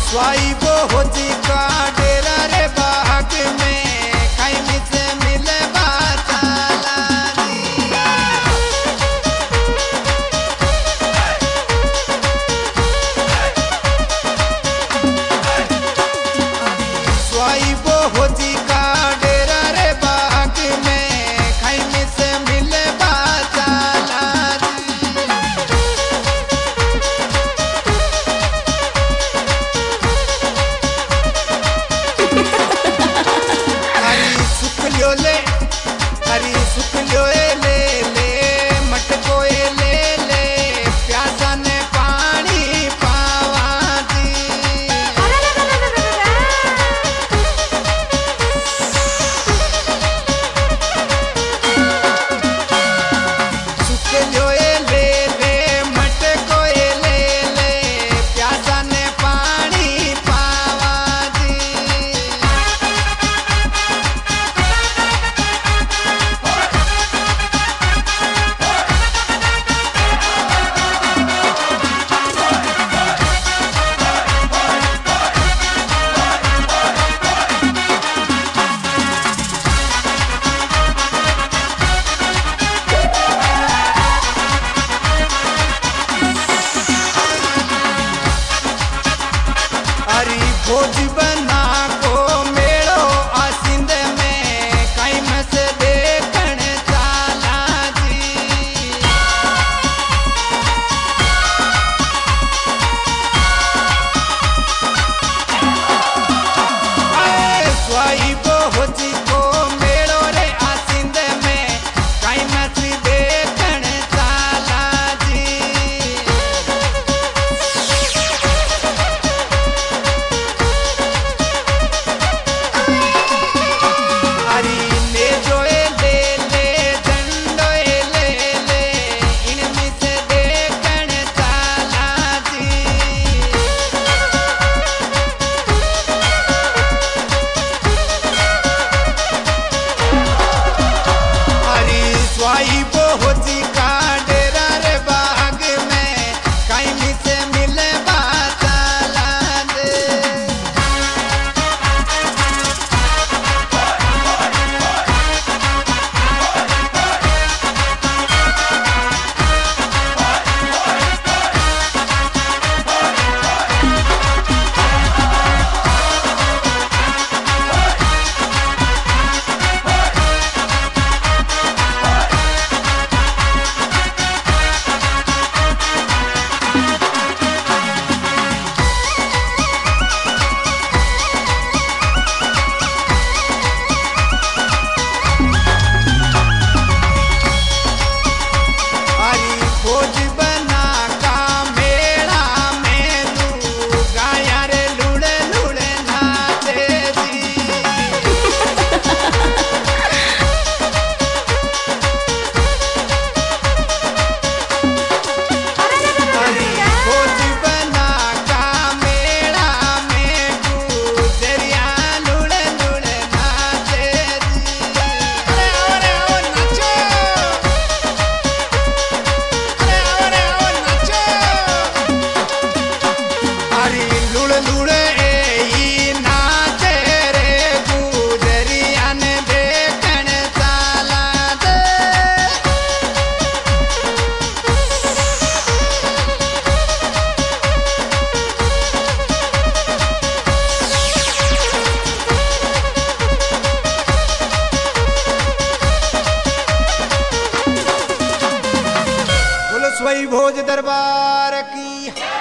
स्वाई वो होती का डेरा रे बाग में खाई मिसे मिले बाचाला स्वाई वो होती का डेरा रे बाग में खाई मिसे मिले बाचाला हरी सुख लो ले ले मटको ले ले प्यासा ने पानी पावा दी सुख लो ले ले मटको ले ले प्यासा ने पानी पावा दी भोज बना को मेड़ो आसिंद में कई मस देखण चाला जी स्वाई बोझी को मेड़ो रे आसिंद में कई मस देखण चाला जी स्वाई बोझी का डेरा रे बाग में कहीं मिसे मिले बाचाला दे स्वाई भोज दरबार की।